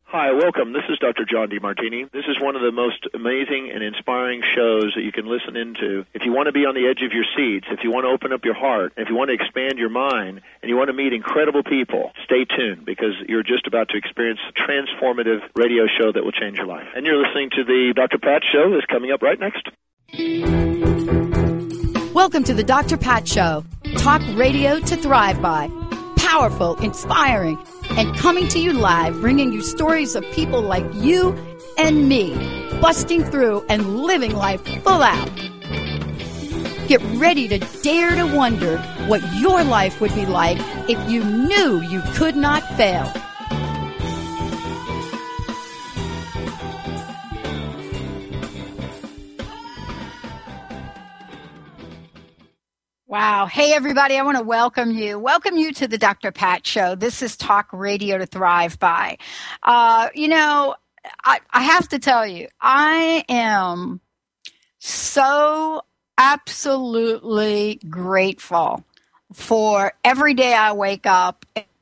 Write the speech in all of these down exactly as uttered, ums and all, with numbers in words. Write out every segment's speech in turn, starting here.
Hi, welcome. This is Doctor John DeMartini. This is one of the most amazing and inspiring shows that you can listen into. If you want to be on the edge of your seats, if you want to open up your heart, if you want to expand your mind, and you want to meet incredible people, stay tuned because you're just about to experience a transformative radio show that will change your life. And you're listening to the Doctor Pat Show that's coming up right next. Welcome to the Doctor Pat Show. Talk radio to thrive by. Powerful, inspiring, and coming to you live, bringing you stories of people like you and me, busting through and living life full out. Get ready to dare to wonder what your life would be like if you knew you could not fail. Wow. Hey, everybody. I want to welcome you. Welcome you to the Doctor Pat Show. This is Talk Radio to Thrive By. Uh, you know, I, I have to tell you, I am so absolutely grateful for every day I wake up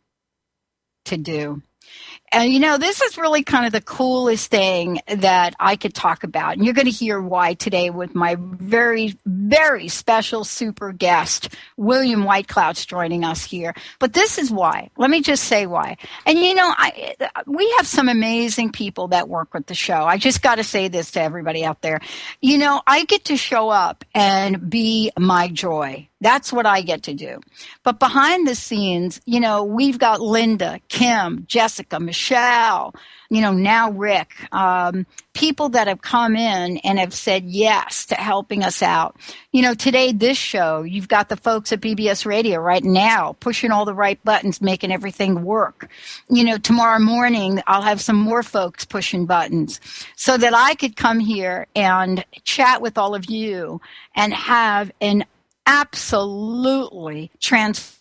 to do. And, you know, this is really kind of the coolest thing that I could talk about. And you're going to hear why today with my very, very special super guest, William Whitecloud's joining us here. But this is why. Let me just say why. And, you know, I, we have some amazing people that work with the show. I just got to say this to everybody out there. You know, I get to show up and be my joy. That's what I get to do. But behind the scenes, you know, we've got Linda, Kim, Jessica, Michelle, you know, now Rick, um, people that have come in and have said yes to helping us out. You know, today, this show, you've got the folks at B B S Radio right now pushing all the right buttons, making everything work. You know, tomorrow morning, I'll have some more folks pushing buttons so that I could come here and chat with all of you and have an absolutely trans,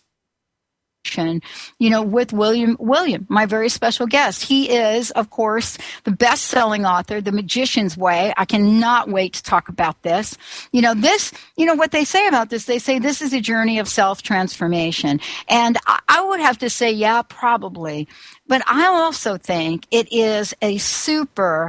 you know, with William, William, my very special guest. He is, of course, the best-selling author, The Magician's Way. I cannot wait to talk about this. You know, this, you know, what they say about this, they say this is a journey of self-transformation. And I, I would have to say, yeah, probably. But I also think it is a super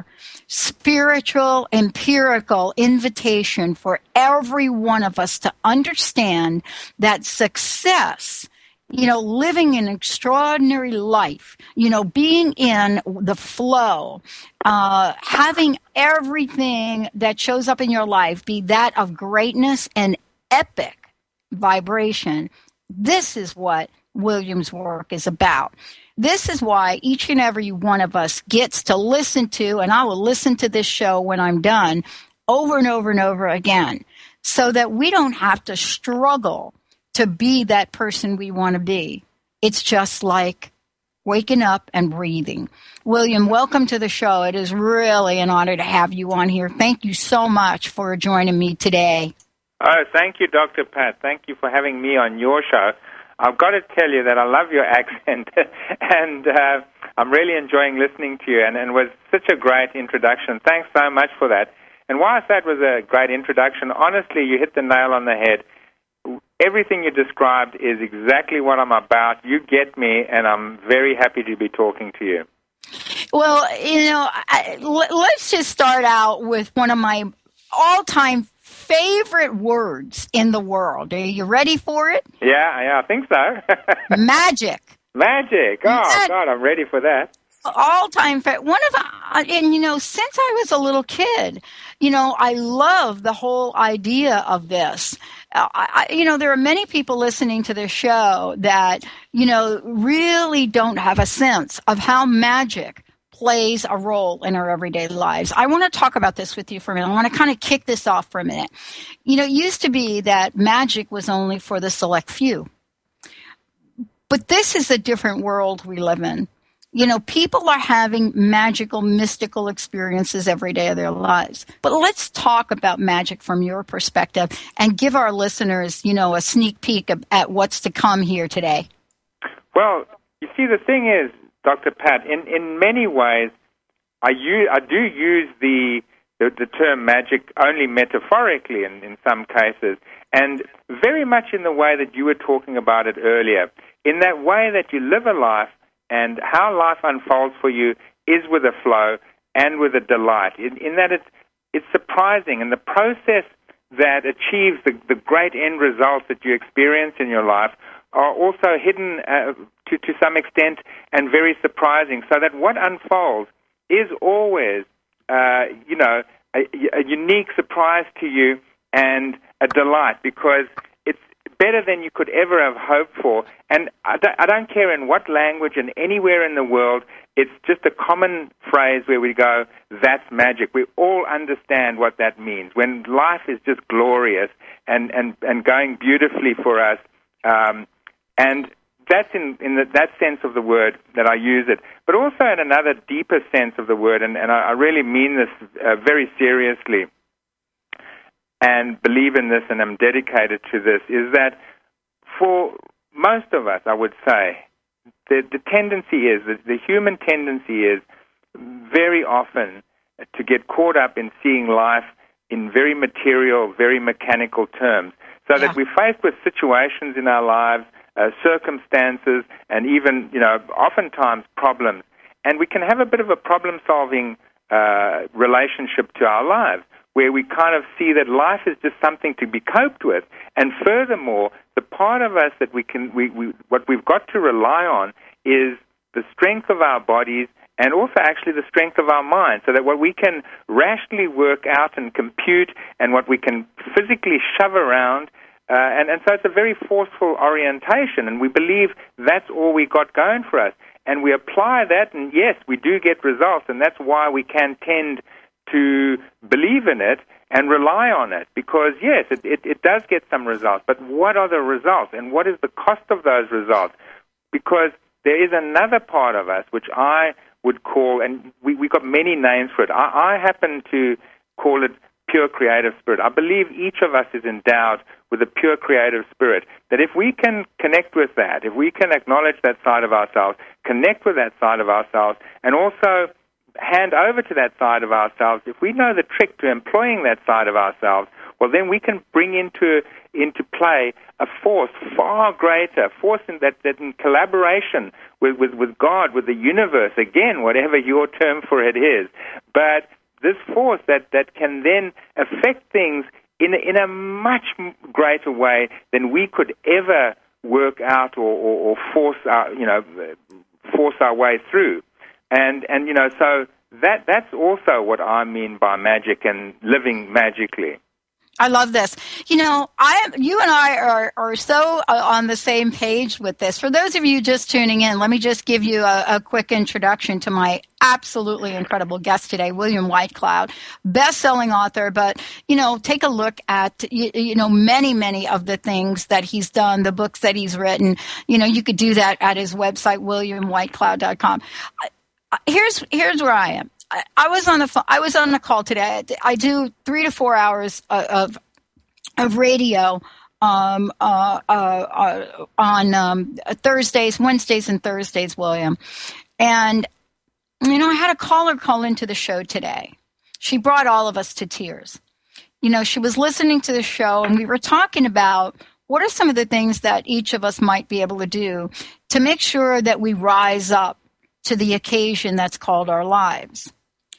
spiritual, empirical invitation for every one of us to understand that success, you know, living an extraordinary life, you know, being in the flow, uh, having everything that shows up in your life be that of greatness and epic vibration. This is what William's work is about. This is why each and every one of us gets to listen to, and I will listen to this show when I'm done, over and over and over again, so that we don't have to struggle to be that person we want to be. It's just like waking up and breathing. William, welcome to the show. It is really an honor to have you on here. Thank you so much for joining me today. Oh, thank you, Doctor Pat. Thank you for having me on your show. I've got to tell you that I love your accent, and uh, I'm really enjoying listening to you, and, and it was such a great introduction. Thanks so much for that. And whilst that was a great introduction, honestly, you hit the nail on the head. Everything you described is exactly what I'm about. You get me, and I'm very happy to be talking to you. Well, you know, I, let's just start out with one of my all-time favorite words in the world. Are you ready for it? Yeah, yeah, I think so. Magic. Magic. Oh, Mag- God, I'm ready for that. All-time favorite. One of, uh, and you know, since I was a little kid, you know, I love the whole idea of this. Uh, I, you know, there are many people listening to this show that, you know, really don't have a sense of how magic plays a role in our everyday lives. I want to talk about this with you for a minute. I want to kind of kick this off for a minute. You know, it used to be that magic was only for the select few. But this is a different world we live in. You know, people are having magical, mystical experiences every day of their lives. But let's talk about magic from your perspective and give our listeners, you know, a sneak peek at what's to come here today. Well, you see, the thing is, Doctor Pat, in, in many ways, I, use, I do use the, the the term magic only metaphorically in, in some cases, and very much in the way that you were talking about it earlier, in that way that you live a life and how life unfolds for you is with a flow and with a delight, in, in that it's, it's surprising. And the process that achieves the, the great end results that you experience in your life are also hidden uh, to, to some extent and very surprising, so that what unfolds is always, uh, you know, a, a unique surprise to you and a delight, because it's better than you could ever have hoped for. And I don't, I don't care in what language and anywhere in the world, it's just a common phrase where we go, that's magic. We all understand what that means. When life is just glorious and, and, and going beautifully for us, um, and that's in, in the, that sense of the word that I use it. But also in another deeper sense of the word, and, and I, I really mean this uh, very seriously and believe in this and am dedicated to this, is that for most of us, I would say, the, the tendency is, the, the human tendency is very often to get caught up in seeing life in very material, very mechanical terms, so yeah. that we're faced with situations in our lives, uh, circumstances, and even, you know, oftentimes problems. And we can have a bit of a problem-solving uh, relationship to our lives, where we kind of see that life is just something to be coped with. And furthermore, the part of us that we can, we, we what we've got to rely on is the strength of our bodies and also actually the strength of our minds, so that what we can rationally work out and compute and what we can physically shove around, uh, and, and so it's a very forceful orientation, and we believe that's all we got going for us. And we apply that, and yes, we do get results, and that's why we can tend to believe in it and rely on it, because yes, it, it, it does get some results, but what are the results and what is the cost of those results? Because there is another part of us which I would call, and we, we got many names for it, I, I happen to call it pure creative spirit. I believe each of us is endowed with a pure creative spirit, that if we can connect with that, if we can acknowledge that side of ourselves, connect with that side of ourselves, and also hand over to that side of ourselves, if we know the trick to employing that side of ourselves, well, then we can bring into into play a force far greater, force in that, that in collaboration with, with, with God, with the universe, again, whatever your term for it is. But this force that, that can then affect things in a, in a much greater way than we could ever work out or, or, or force our, you know, force our way through. And, and you know, so that that's also what I mean by magic and living magically. I love this. You know, I you and I are, are so uh, on the same page with this. For those of you just tuning in, let me just give you a, a quick introduction to my absolutely incredible guest today, William Whitecloud, best-selling author. But, you know, take a look at, you, you know, many, many of the things that he's done, the books that he's written. You know, you could do that at his website, william whitecloud dot com. Here's here's where I am. I, I was on the phone, I was on a call today. I do three to four hours of of radio um, uh, uh, uh, on um, Thursdays, Wednesdays, and Thursdays, William. And you know, I had a caller call into the show today. She brought all of us to tears. You know, she was listening to the show, and we were talking about what are some of the things that each of us might be able to do to make sure that we rise up to the occasion that's called our lives.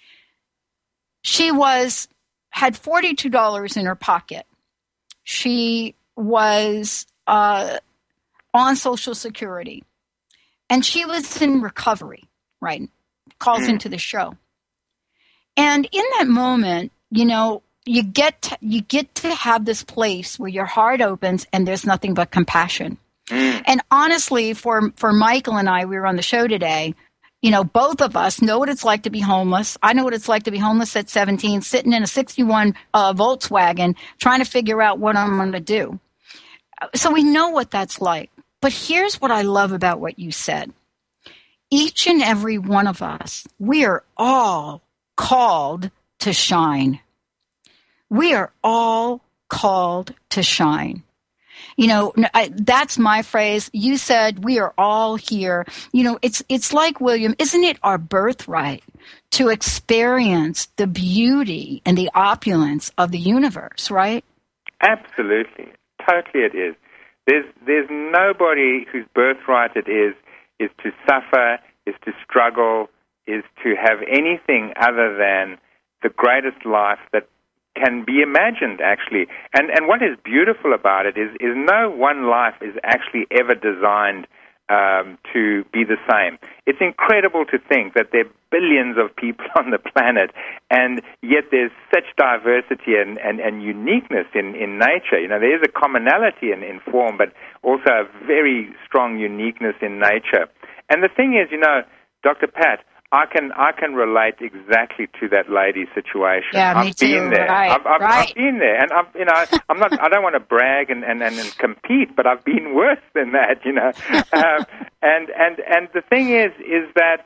She was had forty-two dollars in her pocket. She was uh, on Social Security, and she was in recovery, right? Calls mm. into the show. And in that moment, you know, you get to, you get to have this place where your heart opens and there's nothing but compassion. Mm. And honestly, for, for Michael and I, we were on the show today, you know, both of us know what it's like to be homeless. I know what it's like to be homeless at seventeen, sitting in a sixty-one uh, Volkswagen, trying to figure out what I'm going to do. So we know what that's like. But here's what I love about what you said. Each and every one of us, we are all called to shine. We are all called to shine. You know, I, that's my phrase. You said we are all here. You know, it's it's like, William, isn't it our birthright to experience the beauty and the opulence of the universe, right? Absolutely. Totally it is. There's there's nobody whose birthright it is is to suffer, is to struggle, is to have anything other than the greatest life that can be imagined, actually. And and what is beautiful about it is, is no one life is actually ever designed um, to be the same. It's incredible to think that there are billions of people on the planet, and yet there's such diversity and, and, and uniqueness in, in nature. You know, there is a commonality in, in form, but also a very strong uniqueness in nature. And the thing is, you know, Doctor Pat, I can I can relate exactly to that lady's situation. Yeah, I've me too. been there. Right, I've, I've, right. I've been there, and I've, you know, I'm not. I don't want to brag and, and, and, and compete, but I've been worse than that. You know, um, and and and the thing is, is that,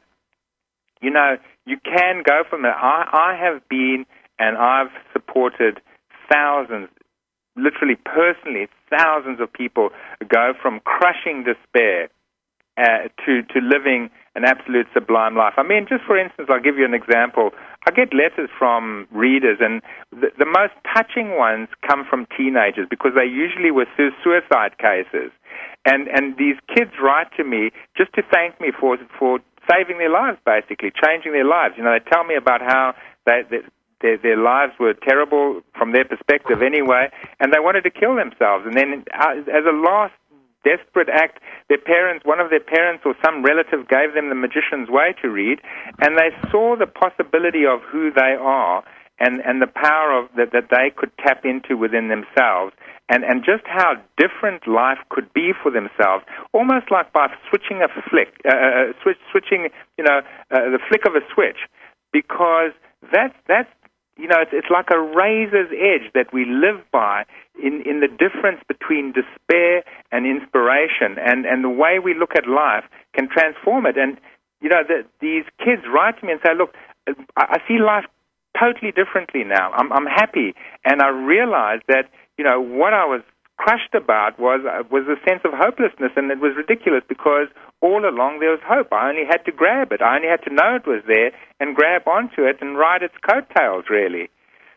you know, you can go from there. I I have been, and I've supported thousands, literally personally, thousands of people go from crushing despair uh, to to living an absolute sublime life. I mean, just for instance, I'll give you an example. I get letters from readers, and the, the most touching ones come from teenagers because they usually were su- suicide cases. And and these kids write to me just to thank me for for saving their lives, basically, changing their lives. You know, they tell me about how they, they, their, their lives were terrible from their perspective anyway, and they wanted to kill themselves. And then uh, as a last desperate act, their parents, one of their parents or some relative gave them The Magician's Way to read, and they saw the possibility of who they are and, and the power of that, that they could tap into within themselves, and, and just how different life could be for themselves, almost like by switching a flick, uh, switch, switching, you know, uh, the flick of a switch, because that's, that's you know, it's, it's like a razor's edge that we live by in, in the difference between despair and inspiration. And, and the way we look at life can transform it. And, you know, the, these kids write to me and say, look, I, I see life totally differently now. I'm, I'm happy. And I realize that, you know, what I was crushed about was uh, was a sense of hopelessness, and it was ridiculous because all along there was hope. I only had to grab it. I only had to know it was there and grab onto it and ride its coattails, really.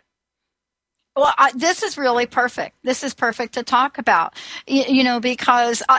Well, I, this is really perfect. This is perfect to talk about, you, you know, because I,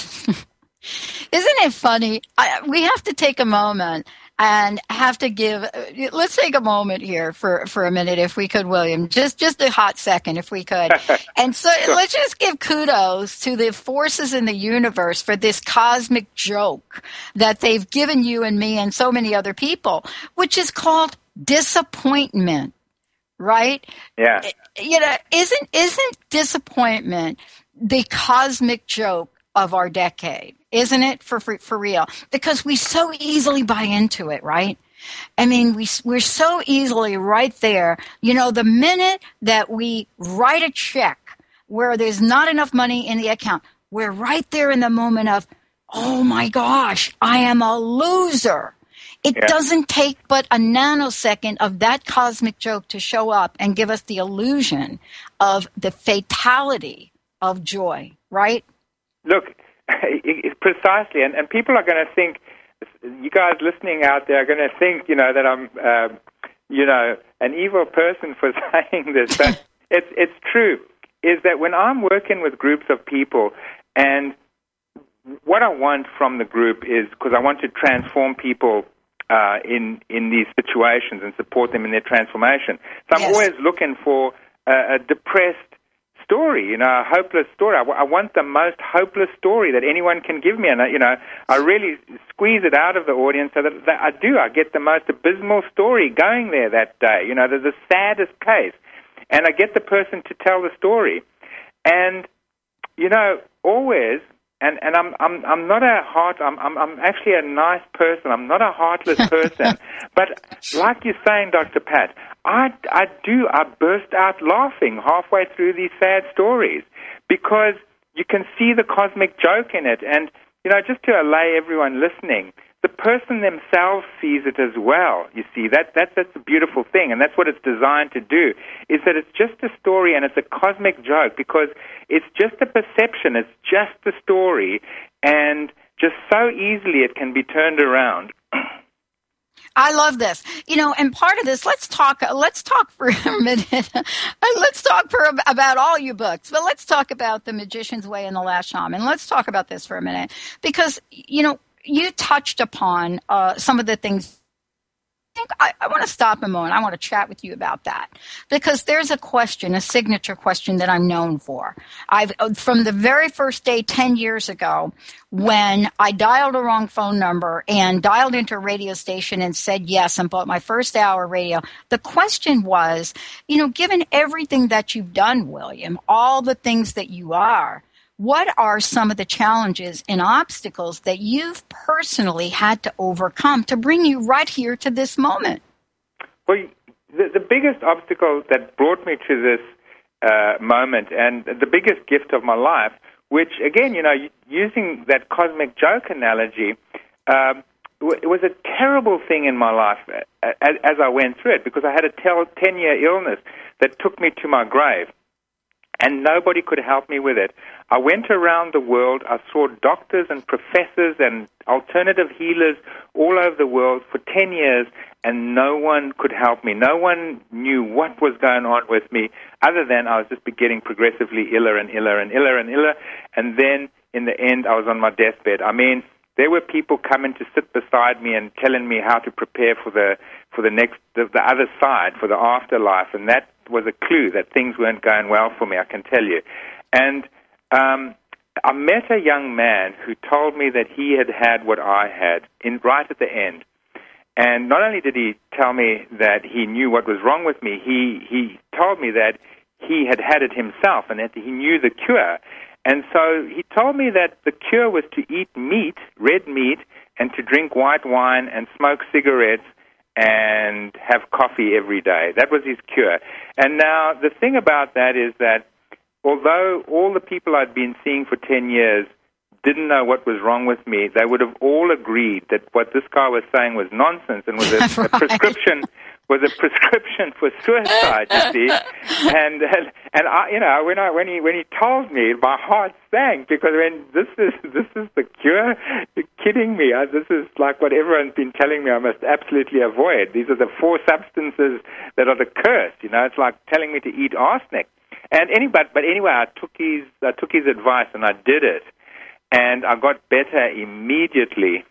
isn't it funny? I, we have to take a moment and have to give, let's take a moment here for, for a minute, if we could, William, just, just a hot second, if we could. And so sure. Let's just give kudos to the forces in the universe for this cosmic joke that they've given you and me and so many other people, which is called disappointment, right? Yeah. You know, isn't, isn't disappointment the cosmic joke of our decade? Isn't it, for, for for real? Because we so easily buy into it, right? I mean, we, we're so easily right there. You know, the minute that we write a check where there's not enough money in the account, we're right there in the moment of, oh my gosh, I am a loser. It yeah. doesn't take but a nanosecond of that cosmic joke to show up and give us the illusion of the fatality of joy, right? Look, precisely, and, and people are going to think, you guys listening out there are going to think, you know, that I'm, um, you know, an evil person for saying this, but it's it's true, is that when I'm working with groups of people, and what I want from the group is, because I want to transform people uh, in, in these situations and support them in their transformation, so I'm yes. always looking for a, a depressed story, you know, a hopeless story. I, w- I want the most hopeless story that anyone can give me, and I, you know, I really squeeze it out of the audience so that, that I do. I get the most abysmal story going there that day. You know, the, the saddest case, and I get the person to tell the story. And you know, always, and, and I'm I'm I'm not a heart. I'm I'm I'm actually a nice person. I'm not a heartless person. But like you're saying, Doctor Pat, I, I do, I burst out laughing halfway through these sad stories because you can see the cosmic joke in it. And, you know, just to allay everyone listening, the person themselves sees it as well, you see. That, that, that's a beautiful thing, and that's what it's designed to do, is that it's just a story and it's a cosmic joke because it's just a perception, it's just a story, and just so easily it can be turned around. I love this. You know, and part of this, let's talk, let's talk for a minute. Let's talk for about all your books, but let's talk about The Magician's Way and The Last Shaman. Let's talk about this for a minute because, you know, you touched upon uh, some of the things think I, I want to stop a moment. I want to chat with you about that because there's a question, a signature question that I'm known for. I've from the very first day ten years ago when I dialed a wrong phone number and dialed into a radio station and said yes and bought my first hour radio. The question was, you know, given everything that you've done, William, all the things that you are, what are some of the challenges and obstacles that you've personally had to overcome to bring you right here to this moment? Well, the, the biggest obstacle that brought me to this uh, moment and the biggest gift of my life, which, again, you know, using that cosmic joke analogy, um, it was a terrible thing in my life as, as I went through it because I had a ten-year illness that took me to my grave. And nobody could help me with it. I went around the world. I saw doctors and professors and alternative healers all over the world for ten years, and no one could help me. No one knew what was going on with me other than I was just getting progressively iller and iller and iller and iller. And then in the end, I was on my deathbed. I mean, there were people coming to sit beside me and telling me how to prepare for the for the next the, the other side, for the afterlife, and that was a clue that things weren't going well for me, I can tell you. And um, I met a young man who told me that he had had what I had in right at the end. And not only did he tell me that he knew what was wrong with me, he, he told me that he had had it himself and that he knew the cure. And so he told me that the cure was to eat meat, red meat, and to drink white wine and smoke cigarettes and have coffee every day. That was his cure. And now the thing about that is that although all the people I'd been seeing for ten years didn't know what was wrong with me, they would have all agreed that what this guy was saying was nonsense and was a, right. a prescription was a prescription for suicide, you see. And and, and I, you know, when I when he when he told me, my heart sank because when this is this is the cure. You're kidding me. I, this is like what everyone's been telling me I must absolutely avoid. These are the four substances that are the curse. You know, it's like telling me to eat arsenic. And any but but anyway, I took his I took his advice and I did it, and I got better immediately,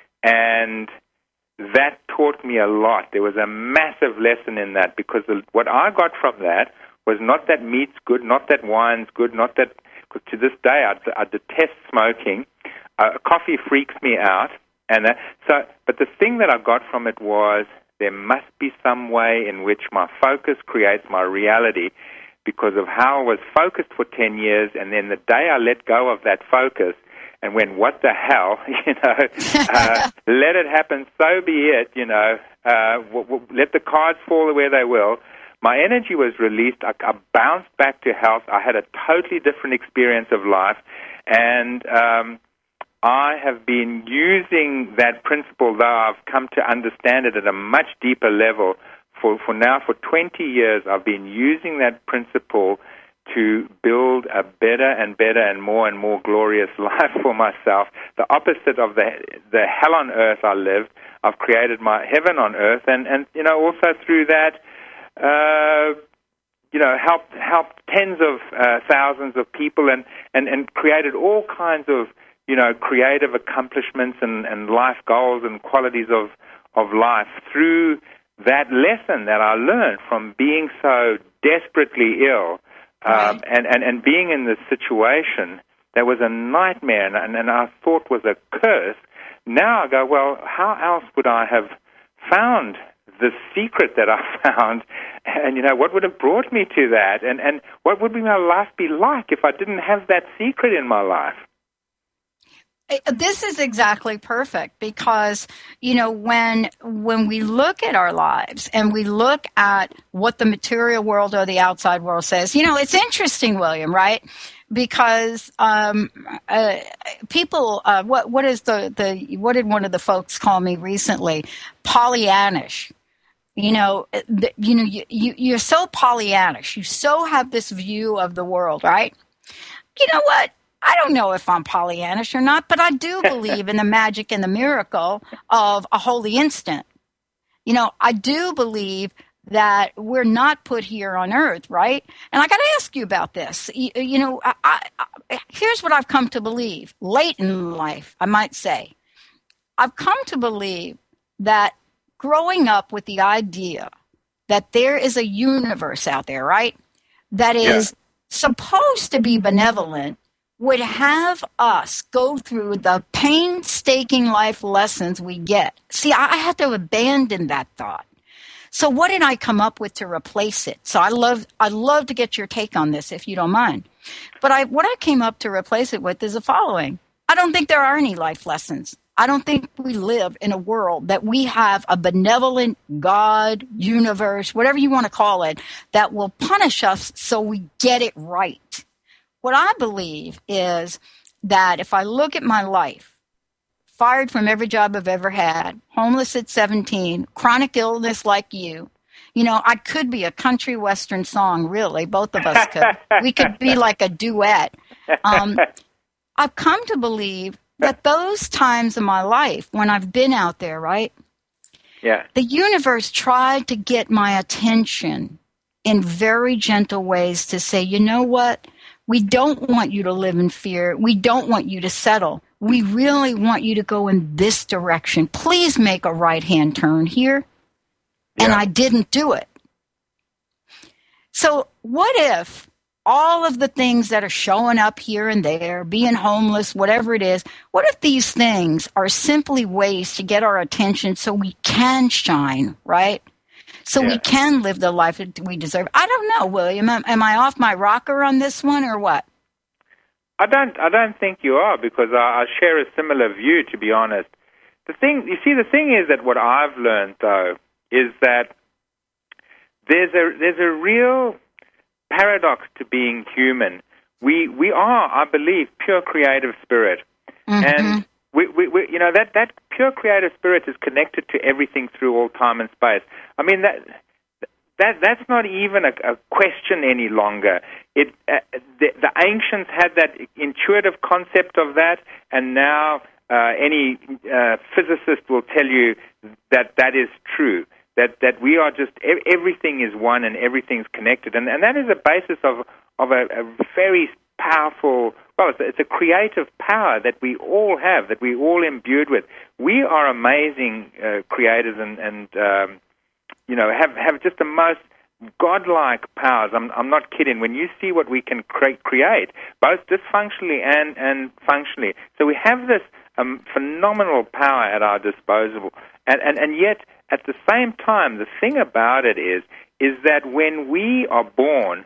and that taught me a lot. There was a massive lesson in that because the, what I got from that was not that meat's good, not that wine's good, not that, because to this day I, I detest smoking. Uh, coffee freaks me out. and that, so. But the thing that I got from it was there must be some way in which my focus creates my reality because of how I was focused for ten years, and then the day I let go of that focus, and when, what the hell, you know, uh, let it happen, so be it, you know, uh, w- w- let the cards fall where they will. My energy was released. I, I bounced back to health. I had a totally different experience of life. And um, I have been using that principle, though I've come to understand it at a much deeper level. For, for now, for twenty years, I've been using that principle to build a better and better and more and more glorious life for myself. The opposite of the the hell on earth I lived, I've created my heaven on earth, and, and you know, also through that, uh, you know, helped helped tens of uh, thousands of people, and, and, and created all kinds of, you know, creative accomplishments and, and life goals and qualities of of life through that lesson that I learned from being so desperately ill. Right. Um, and, and, and being in this situation that was a nightmare and, and I thought was a curse, now I go, well, how else would I have found the secret that I found? And, you know, what would have brought me to that? And, and what would my life be like if I didn't have that secret in my life? This is exactly perfect because, you know, when when we look at our lives and we look at what the material world or the outside world says, you know, it's interesting, William, right? Because um, uh, people, uh, what what is the, the what did one of the folks call me recently? Pollyannish. You know, the, you know, you, you you're so Pollyannish. You so have this view of the world, right? You know what? I don't know if I'm Pollyannish or not, but I do believe in the magic and the miracle of a holy instant. You know, I do believe that we're not put here on earth, right? And I got to ask you about this. You, you know, I, I, here's what I've come to believe, late in life, I might say. I've come to believe that growing up with the idea that there is a universe out there, right, that is yeah. supposed to be benevolent, would have us go through the painstaking life lessons we get. See, I had to abandon that thought. So what did I come up with to replace it? So I love I'd love to get your take on this, if you don't mind. But I what I came up to replace it with is the following. I don't think there are any life lessons. I don't think we live in a world that we have a benevolent God, universe, whatever you want to call it, that will punish us so we get it right. What I believe is that if I look at my life, fired from every job I've ever had, homeless at seventeen, chronic illness like you. You know, I could be a country western song, really. Both of us could. We could be like a duet. Um, I've come to believe that those times in my life when I've been out there, right? Yeah. The universe tried to get my attention in very gentle ways to say, you know what? We don't want you to live in fear. We don't want you to settle. We really want you to go in this direction. Please make a right-hand turn here. Yeah. And I didn't do it. So what if all of the things that are showing up here and there, being homeless, whatever it is, what if these things are simply ways to get our attention so we can shine, right? So yeah. we can live the life that we deserve. I don't know, William. Am, am I off my rocker on this one or what? I don't. I don't think you are, because I, I share a similar view. To be honest, the thing you see, the thing is that what I've learned though is that there's a there's a real paradox to being human. We we are, I believe, pure creative spirit, mm-hmm. and we, we, we you know that that pure creative spirit is connected to everything through all time and space. I mean that. That that's not even a, a question any longer. It uh, the, the ancients had that intuitive concept of that, and now uh, any uh, physicist will tell you that that is true. That that we are just everything is one and everything's connected, and and that is a basis of of a, a very powerful. Well, it's a, it's a creative power that we all have, that we all imbued with. We are amazing uh, creators and and. Um, You know, have have just the most godlike powers. I'm I'm not kidding. When you see what we can cre- create, both dysfunctionally and, and functionally, so we have this um, phenomenal power at our disposal. And, and and yet, at the same time, the thing about it is is that when we are born,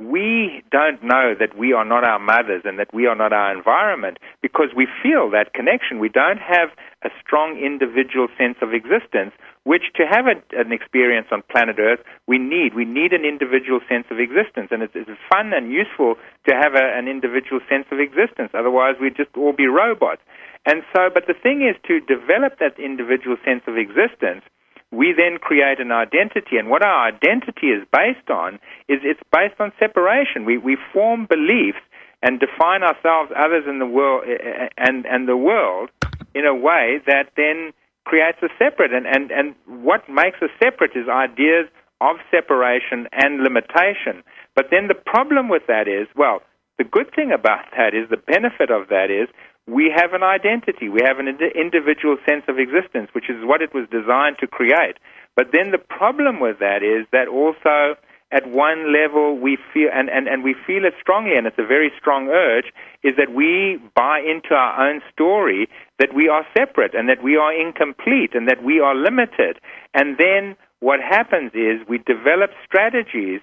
we don't know that we are not our mothers and that we are not our environment, because we feel that connection. We don't have a strong individual sense of existence, which to have a, an experience on planet Earth, we need. We need an individual sense of existence, and it's, it's fun and useful to have a, an individual sense of existence. Otherwise, we'd just all be robots. And so, but the thing is, to develop that individual sense of existence, we then create an identity, and what our identity is based on is it's based on separation. We we form beliefs and define ourselves, others in the world, and and the world in a way that then creates a separate. And, and, and what makes us separate is ideas of separation and limitation. But then the problem with that is, well, the good thing about that is, the benefit of that is, we have an identity. We have an individual sense of existence, which is what it was designed to create. But then the problem with that is that also at one level we feel, and, and, and we feel it strongly, and it's a very strong urge, is that we buy into our own story that we are separate and that we are incomplete and that we are limited. And then what happens is we develop strategies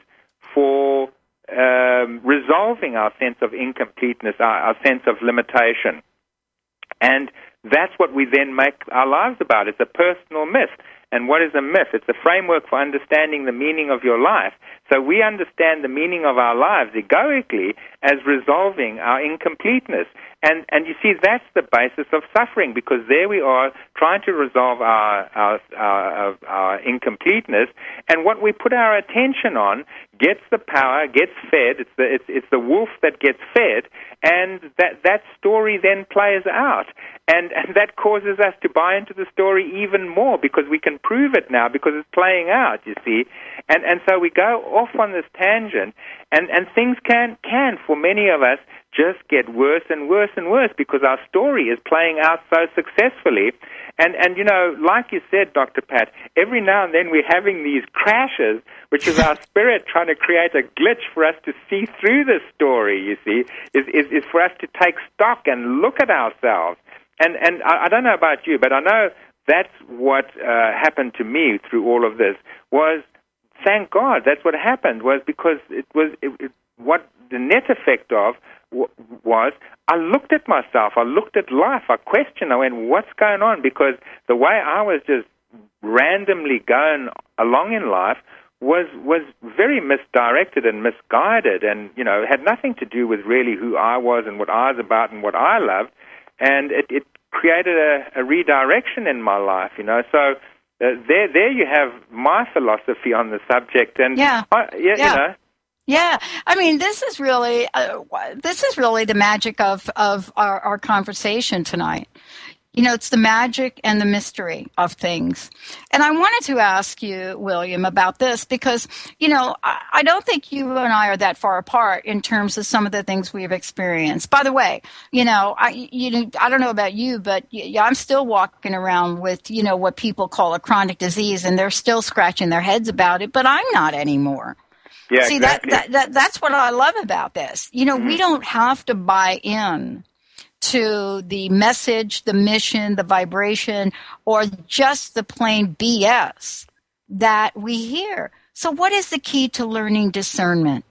for um, resolving our sense of incompleteness, our, our sense of limitation. And that's what we then make our lives about. It's a personal myth. And what is a myth? It's a framework for understanding the meaning of your life. So we understand the meaning of our lives egoically as resolving our incompleteness. And and you see, that's the basis of suffering, because there we are trying to resolve our our, our, our incompleteness, and what we put our attention on gets the power, gets fed. It's the it's it's the wolf that gets fed, and that that story then plays out, and and that causes us to buy into the story even more, because we can prove it now because it's playing out. You see, and and so we go off on this tangent, and and things can can for many of us just get worse and worse and worse because our story is playing out so successfully. And, and you know, like you said, Doctor Pat, every now and then we're having these crashes, which is our spirit trying to create a glitch for us to see through the story, you see, is, is, is for us to take stock and look at ourselves. And, and I, I don't know about you, but I know that's what uh, happened to me through all of this was, thank God, that's what happened, was because it was it, it, what the net effect of w- was I looked at myself, I looked at life, I questioned, I went, what's going on? Because the way I was just randomly going along in life was was very misdirected and misguided and, you know, had nothing to do with really who I was and what I was about and what I loved. And it, it created a, a redirection in my life, you know. So uh, there there you have my philosophy on the subject. And yeah, I, yeah, yeah. you know. Yeah, I mean, this is really uh, this is really the magic of of our, our conversation tonight. You know, it's the magic and the mystery of things. And I wanted to ask you, William, about this because, you know, I, I don't think you and I are that far apart in terms of some of the things we've experienced. By the way, you know, I you know, I don't know about you, but yeah, I'm still walking around with, you know, what people call a chronic disease, and they're still scratching their heads about it, but I'm not anymore. Yeah, See, exactly. that, that, that that's what I love about this. You know, mm-hmm. we don't have to buy in to the message, the mission, the vibration, or just the plain B S that we hear. So what is the key to learning discernment?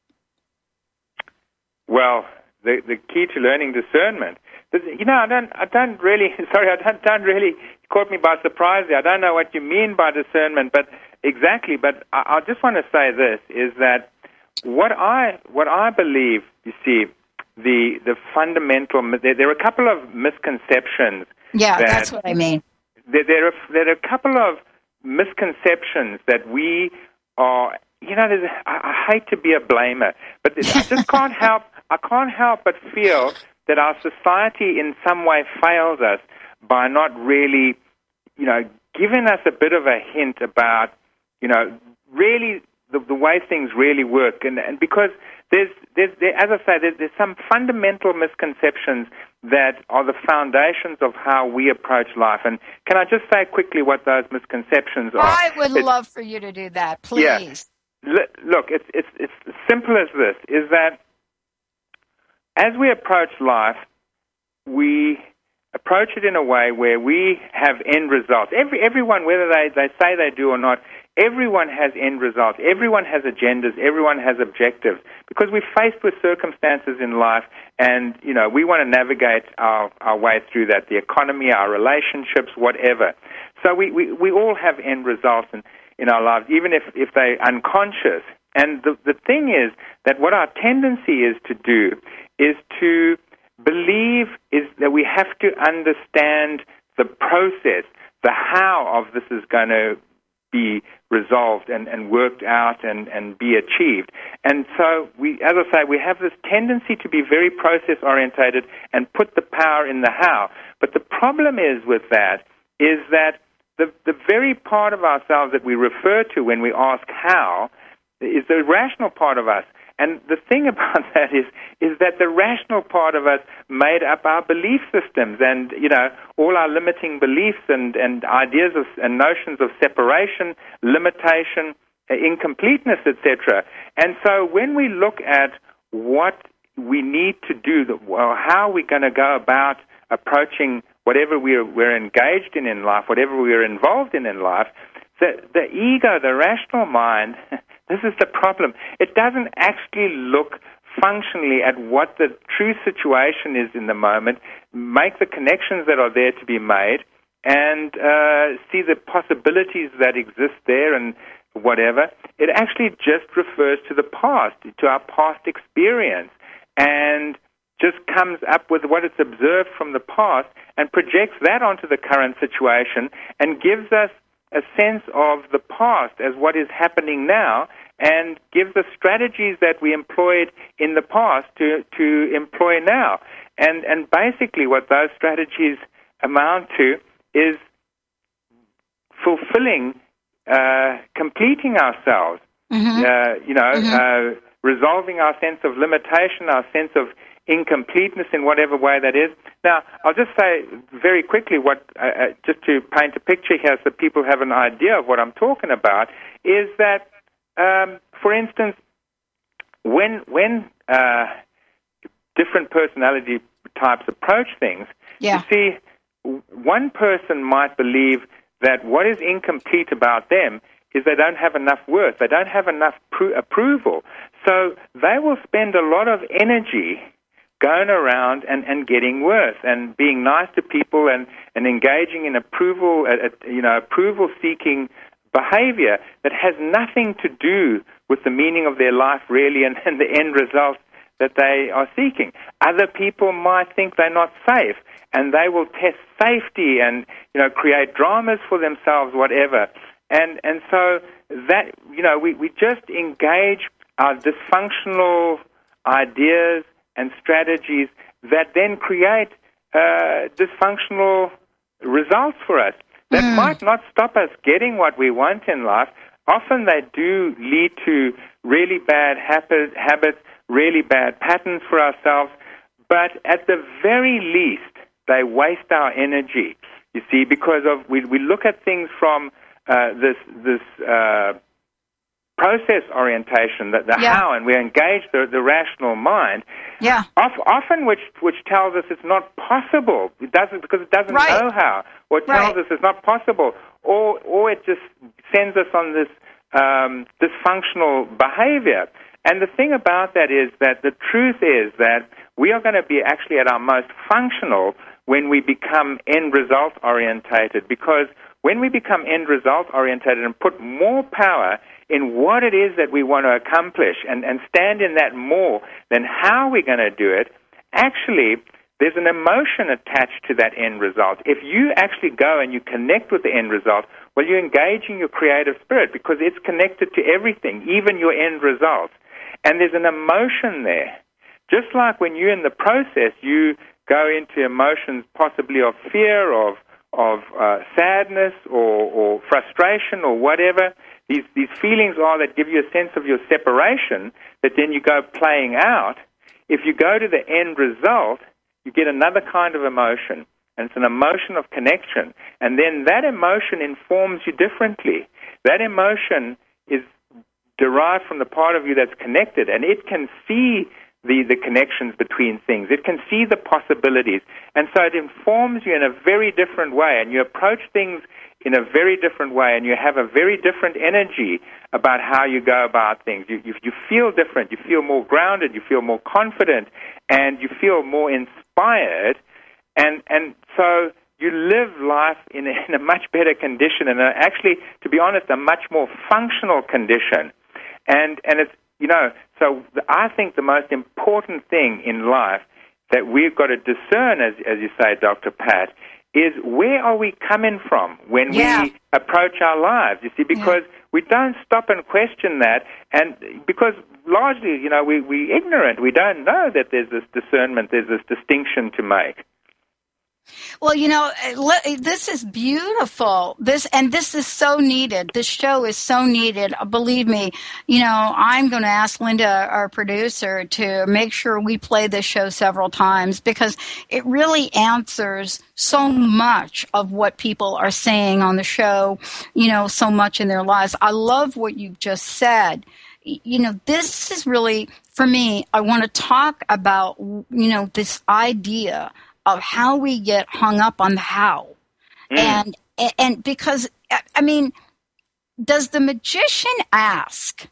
Well, the the key to learning discernment, you know, I don't, I don't really, sorry, I don't, don't really, you caught me by surprise there. I don't know what you mean by discernment, but exactly, but I, I just want to say this, is that what I, what I believe, you see, The the fundamental there, there are a couple of misconceptions. Yeah, that, that's what I mean. There, there are there are a couple of misconceptions that we are. You know, I, I hate to be a blamer, but I just can't help. I can't help but feel that our society in some way fails us by not really, you know, giving us a bit of a hint about, you know, really the, the way things really work, and, and because. There's, there's, there, as I say, there's, there's some fundamental misconceptions that are the foundations of how we approach life. And can I just say quickly what those misconceptions are? I would it's, love for you to do that, please. Yeah. Look, it's, it's, it's as simple as this, is that as we approach life, we approach it in a way where we have end results. Every, everyone, whether they, they say they do or not, everyone has end results. Everyone has agendas. Everyone has objectives because we're faced with circumstances in life and, you know, we want to navigate our, our way through that, the economy, our relationships, whatever. So we, we, we all have end results in, in our lives, even if, if they're unconscious. And the, the thing is that what our tendency is to do is to believe is that we have to understand the process, the how of this is going to be resolved and, and worked out and, and be achieved. And so, we, as I say, we have this tendency to be very process-orientated and put the power in the how. But the problem is with that is that the, the very part of ourselves that we refer to when we ask how is the rational part of us. And the thing about that is is that the rational part of us made up our belief systems and, you know, all our limiting beliefs and, and ideas of, and notions of separation, limitation, incompleteness, et cetera. And so when we look at what we need to do, well, how we're going to go about approaching whatever we're, we're engaged in in life, whatever we're involved in in life, the, the ego, the rational mind, this is the problem. It doesn't actually look functionally at what the true situation is in the moment, make the connections that are there to be made, and uh, see the possibilities that exist there and whatever. It actually just refers to the past, to our past experience, and just comes up with what it's observed from the past and projects that onto the current situation and gives us a sense of the past as what is happening now and gives us strategies that we employed in the past to, to employ now. And, and basically what those strategies amount to is fulfilling, uh, completing ourselves, mm-hmm. uh, you know, mm-hmm. uh, resolving our sense of limitation, our sense of incompleteness in whatever way that is. Now, I'll just say very quickly what, uh, uh, just to paint a picture here so people have an idea of what I'm talking about, is that, um, for instance, when when uh, different personality types approach things, yeah. you see, one person might believe that what is incomplete about them is they don't have enough worth, they don't have enough pro- approval. So they will spend a lot of energy going around and, and getting worth and being nice to people and, and engaging in approval, uh, you know, approval-seeking behavior that has nothing to do with the meaning of their life really and, and the end result that they are seeking. Other people might think they're not safe, and they will test safety and, you know, create dramas for themselves, whatever. And and so that, you know, we, we just engage our dysfunctional ideas and strategies that then create uh, dysfunctional results for us that mm. might not stop us getting what we want in life. Often they do lead to really bad habit, habits, really bad patterns for ourselves, but at the very least, they waste our energy, you see, because of we, we look at things from uh, this this uh, process orientation, the, the yeah. how, and we engage the, the rational mind. Yeah. Of, often, which which tells us it's not possible. It doesn't because it doesn't right. know how, or it tells right. us it's not possible, or or it just sends us on this um, dysfunctional behavior. And the thing about that is that the truth is that we are going to be actually at our most functional when we become end result orientated, because when we become end result orientated and put more power in what it is that we want to accomplish and, and stand in that more than how we're going to do it, actually there's an emotion attached to that end result. If you actually go and you connect with the end result, well, you're engaging your creative spirit because it's connected to everything, even your end result. And there's an emotion there. Just like when you're in the process, you go into emotions possibly of fear, of of uh, sadness or, or frustration or whatever. These these feelings are that give you a sense of your separation that then you go playing out. If you go to the end result, you get another kind of emotion, and it's an emotion of connection. And then that emotion informs you differently. That emotion is derived from the part of you that's connected, and it can see the, the connections between things. It can see the possibilities. And so it informs you in a very different way, and you approach things in a very different way, and you have a very different energy about how you go about things. You, you, you feel different. You feel more grounded. You feel more confident, and you feel more inspired. And, and so you live life in a, in a much better condition, and a, actually, to be honest, a much more functional condition. And and it's, you know, so I think the most important thing in life that we've got to discern, as as you say, Doctor Pat, is where are we coming from when yeah. we approach our lives, you see, because yeah. we don't stop and question that, and because largely, you know, we, we're ignorant. We don't know that there's this discernment, there's this distinction to make. Well, you know, this is beautiful. This and this is so needed. This show is so needed. Believe me, you know, I'm going to ask Linda, our producer, to make sure we play this show several times because it really answers so much of what people are saying on the show, you know, so much in their lives. I love what you just said. You know, this is really, for me, I want to talk about, you know, this idea of how we get hung up on the how. Mm. And, and because, I mean, does the magician ask,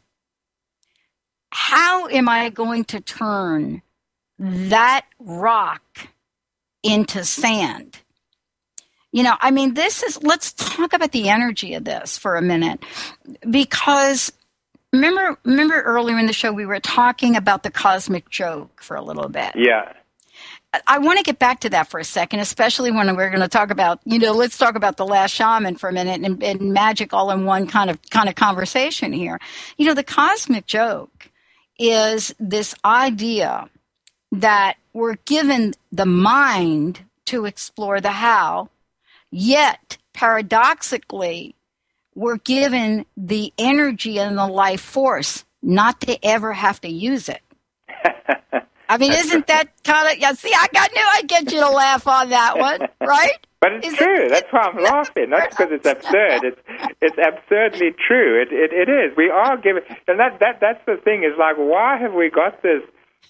how am I going to turn that rock into sand? You know, I mean, this is, let's talk about the energy of this for a minute, because remember, remember earlier in the show, we were talking about the cosmic joke for a little bit. Yeah. I want to get back to that for a second, especially when we're going to talk about, you know, let's talk about The Last Shaman for a minute and, and magic all in one kind of kind of conversation here. You know, the cosmic joke is this idea that we're given the mind to explore the how, yet paradoxically, we're given the energy and the life force not to ever have to use it. I mean, isn't that kind of, yeah, see, I, I knew I'd get you to laugh on that one, right? But it's Is true. It, That's why I'm laughing, not because it's absurd. It's it's absurdly true. It, it it is. We are given, and that, that that's the thing. Is like, why have we got this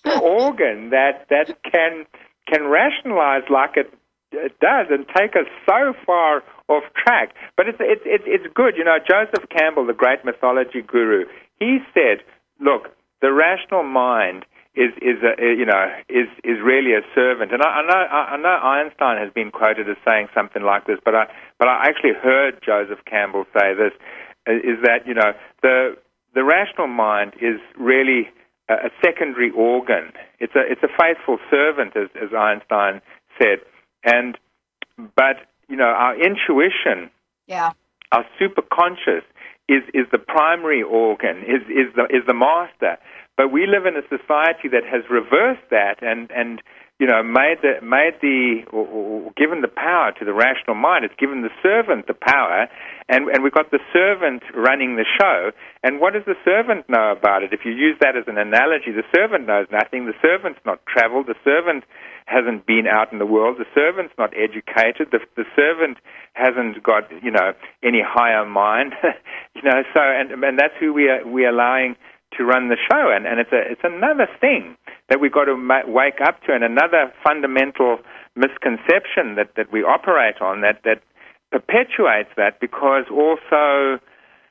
organ that that can can rationalize like it, it does and take us so far off track? But it's it's it's it's good. You know, Joseph Campbell, the great mythology guru, he said, "Look, the rational mind is is a, you know is is really a servant." And I, I know I know Einstein has been quoted as saying something like this, but I but I actually heard Joseph Campbell say this: is that you know the the rational mind is really a, a secondary organ. It's a it's a faithful servant, as, as Einstein said. And but you know our intuition, yeah, our superconscious is is the primary organ, is is the is the master. But we live in a society that has reversed that and, and you know, made the, made the or, or given the power to the rational mind. It's given the servant the power, and, and we've got the servant running the show. And what does the servant know about it? If you use that as an analogy, the servant knows nothing. The servant's not traveled. The servant hasn't been out in the world. The servant's not educated. The, the servant hasn't got, you know, any higher mind. you know, so and and that's who we are we are allowing to run the show, and, and it's a it's another thing that we've got to ma- wake up to, and another fundamental misconception that, that we operate on that, that perpetuates that, because also,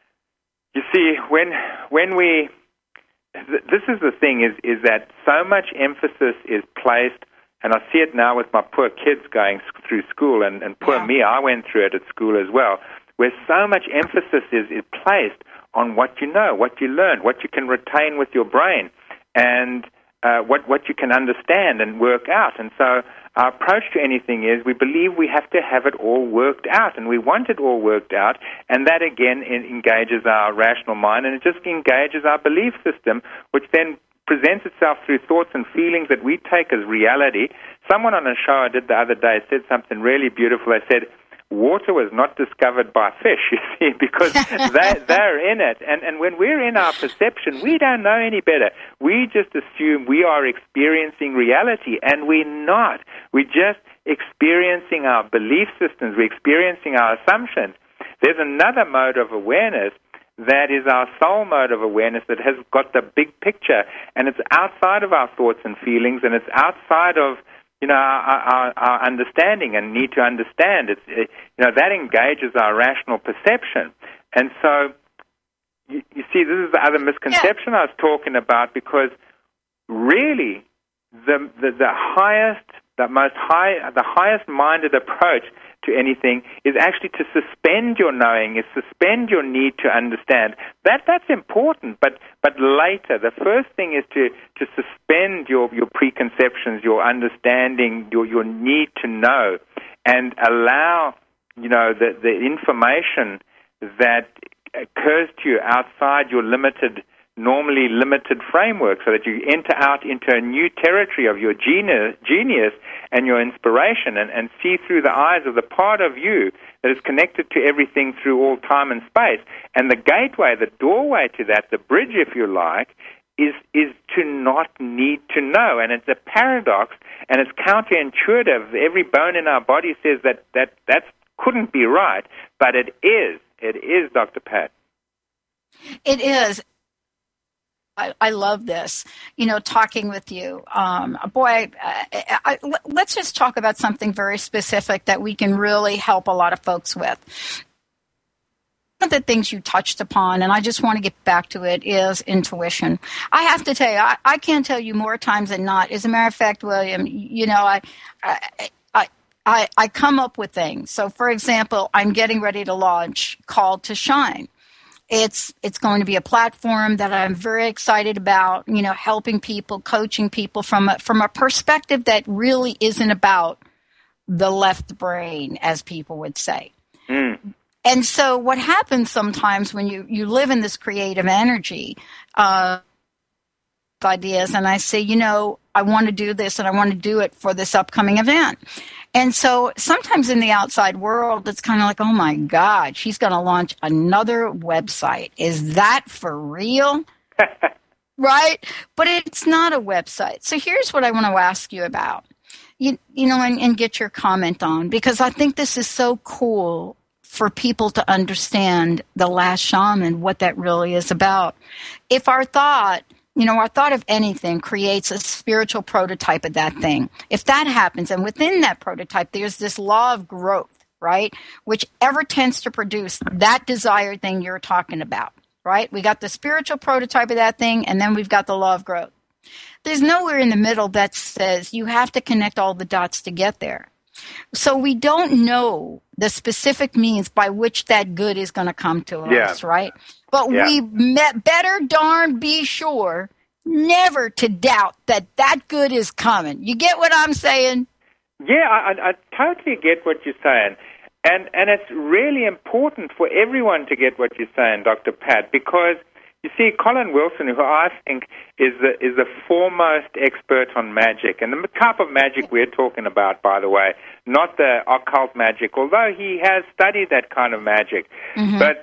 you see, when when we, th- this is the thing, is, is that so much emphasis is placed, and I see it now with my poor kids going through school, and, and poor yeah. me, I went through it at school as well, where so much emphasis is, is placed on what you know, what you learn, what you can retain with your brain, and uh, what what you can understand and work out. And so our approach to anything is we believe we have to have it all worked out, and we want it all worked out, and that again engages our rational mind, and it just engages our belief system, which then presents itself through thoughts and feelings that we take as reality. Someone on a show I did the other day said something really beautiful. They said, water was not discovered by fish, you see, because they, they're in it. And, and when we're in our perception, we don't know any better. We just assume we are experiencing reality, and we're not. We're just experiencing our belief systems. We're experiencing our assumptions. There's another mode of awareness that is our soul mode of awareness that has got the big picture, and it's outside of our thoughts and feelings, and it's outside of you know, our, our, our understanding and need to understand. It's, it, you know, that engages our rational perception. And so, you, you see, this is the other misconception yeah. I was talking about, because really the, the, the highest, the most high, the highest-minded approach to anything is actually to suspend your knowing, is suspend your need to understand. That that's important, but but later. The first thing is to, to suspend your, your preconceptions, your understanding, your your need to know, and allow, you know, the, the information that occurs to you outside your limited, normally limited framework, so that you enter out into a new territory of your genius, genius and your inspiration, and, and see through the eyes of the part of you that is connected to everything through all time and space. And the gateway, the doorway to that, the bridge, if you like, is is to not need to know. And it's a paradox, and it's counterintuitive. Every bone in our body says that that, that couldn't be right, but it is. It is, Doctor Pat. It is. I, I love this, you know, talking with you. Um, boy, I, I, I, let's just talk about something very specific that we can really help a lot of folks with. One of the things you touched upon, and I just want to get back to it, is intuition. I have to tell you, I, I can't tell you more times than not. As a matter of fact, William, you know, I, I, I, I, I come up with things. So, for example, I'm getting ready to launch Called to Shine. It's it's going to be a platform that I'm very excited about, you know, helping people, coaching people from a, from a perspective that really isn't about the left brain, as people would say. Mm. And so what happens sometimes when you, you live in this creative energy, uh, ideas, and I say, you know, I want to do this and I want to do it for this upcoming event. And so sometimes in the outside world, it's kind of like, oh, my God, she's going to launch another website. Is that for real? right? But it's not a website. So here's what I want to ask you about, you, you know, and, and get your comment on, because I think this is so cool for people to understand The Last Shaman, what that really is about. If our thought, you know, our thought of anything creates a spiritual prototype of that thing. If that happens, and within that prototype, there's this law of growth, right? Whichever tends to produce that desired thing you're talking about, right? We got the spiritual prototype of that thing, and then we've got the law of growth. There's nowhere in the middle that says you have to connect all the dots to get there. So we don't know the specific means by which that good is going to come to yeah. us, right? But yeah. we met, better darn be sure never to doubt that that good is coming. You get what I'm saying? Yeah, I, I totally get what you're saying. And and it's really important for everyone to get what you're saying, Doctor Pat, because you see, Colin Wilson, who I think is the is the foremost expert on magic, and the type of magic we're talking about, by the way, not the occult magic, although he has studied that kind of magic. Mm-hmm. But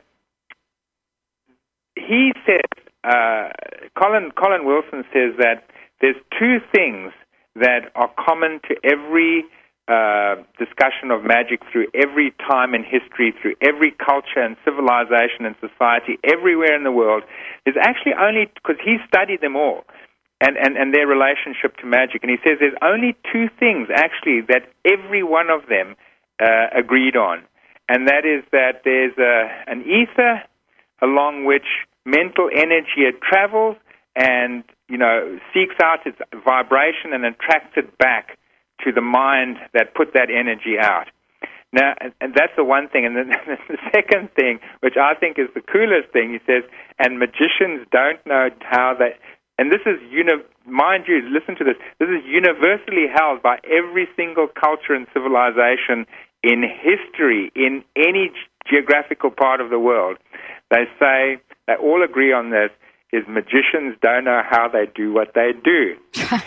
he says, uh, Colin Colin Wilson says that there's two things that are common to every Uh, discussion of magic through every time in history, through every culture and civilization and society, everywhere in the world. There's actually only, because he studied them all, and, and, and their relationship to magic, and he says there's only two things, actually, that every one of them uh, agreed on, and that is that there's a, an ether along which mental energy it travels and, you know, seeks out its vibration and attracts it back to the mind that put that energy out. Now, and that's the one thing. And then the second thing, which I think is the coolest thing, he says, and magicians don't know how they, and this is, uni- mind you, listen to this, this is universally held by every single culture and civilization in history, in any geographical part of the world. They say, they all agree on this, is magicians don't know how they do what they do.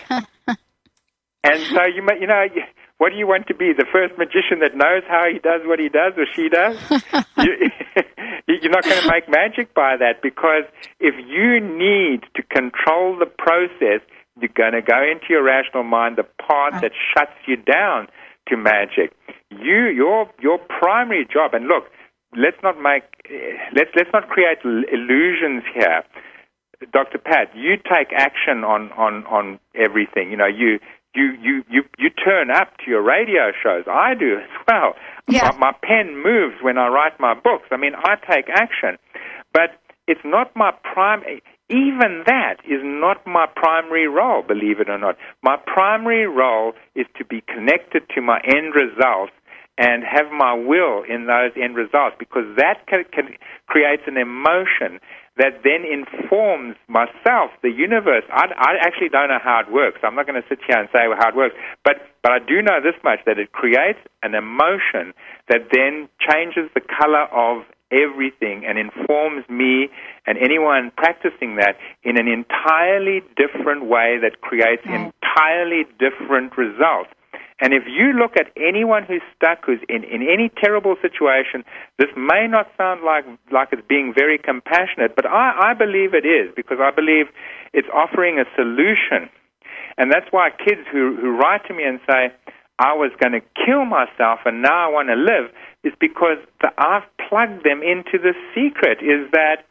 And so, you you know, what do you want to be? The first magician that knows how he does what he does or she does? you, you're not going to make magic by that, because if you need to control the process, you're going to go into your rational mind, the part that shuts you down to magic. You, your, your primary job, and look, let's not make, let's let's not create illusions here. Doctor Pat, you take action on, on, on everything. You know, you. You, you, you, you turn up to your radio shows. I do as well. Yeah. My, my pen moves when I write my books. I mean, I take action. But it's not my prime... Even that is not my primary role, believe it or not. My primary role is to be connected to my end results and have my will in those end results, because that can, can creates an emotion that then informs myself, the universe. I, I actually don't know how it works. I'm not going to sit here and say how it works, but, but I do know this much, that it creates an emotion that then changes the color of everything and informs me and anyone practicing that in an entirely different way that creates entirely different results. And if you look at anyone who's stuck, who's in, in any terrible situation, this may not sound like like it's being very compassionate, but I, I believe it is, because I believe it's offering a solution. And that's why kids who, who write to me and say, I was going to kill myself and now I want to live, is because the, I've plugged them into the secret, is that,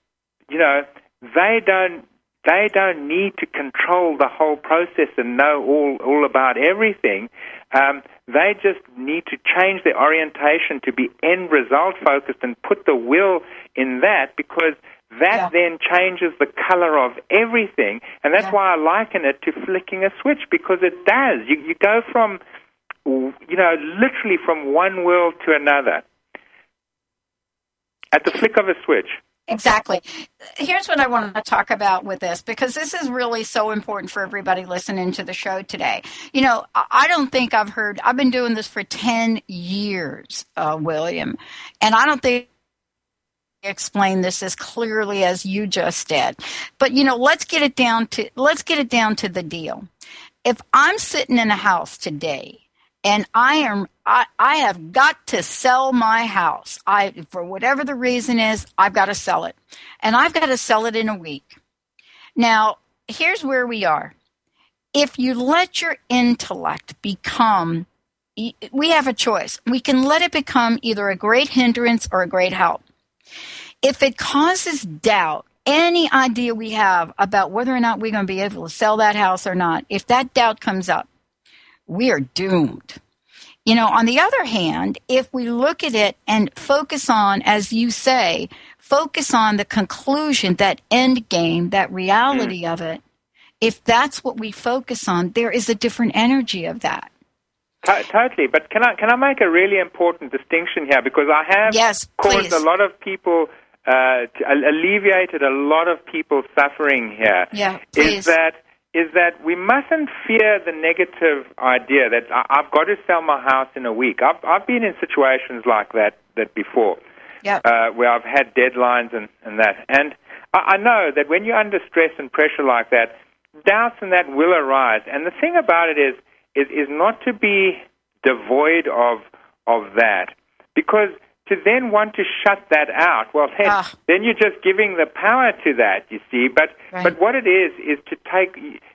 you know, they don't They don't need to control the whole process and know all, all about everything. Um, they just need to change their orientation to be end result focused and put the will in that, because that yeah. then changes the color of everything. And that's yeah. why I liken it to flicking a switch, because it does. You, you go from, you know, literally from one world to another at the flick of a switch. Exactly. Here's what I want to talk about with this, because this is really so important for everybody listening to the show today. You know, I don't think I've heard, I've been doing this for ten years, uh, William, and I don't think I explained this as clearly as you just did. But, you know, let's get it down to, let's get it down to the deal. If I'm sitting in a house today and I am, I, I have got to sell my house. I, for whatever the reason is, I've got to sell it. And I've got to sell it in a week. Now, here's where we are. If you let your intellect become, we have a choice. We can let it become either a great hindrance or a great help. If it causes doubt, any idea we have about whether or not we're going to be able to sell that house or not, if that doubt comes up, we are doomed. You know, on the other hand, if we look at it and focus on, as you say, focus on the conclusion, that end game, that reality mm. of it, if that's what we focus on, there is a different energy of that. T- totally. But can I can I make a really important distinction here? Because I have yes, caused please. a lot of people, uh, to, alleviated a lot of people's suffering here. Yeah, please. Is that is that we mustn't fear the negative idea that I, I've got to sell my house in a week. I've I've been in situations like that that before, yep. uh, where I've had deadlines and, and that. And I, I know that when you're under stress and pressure like that, doubts and that will arise. And the thing about it is, is, is not to be devoid of of that, because to then want to shut that out, well, then, ah. then you're just giving the power to that, you see. But right. but what it is, is to take,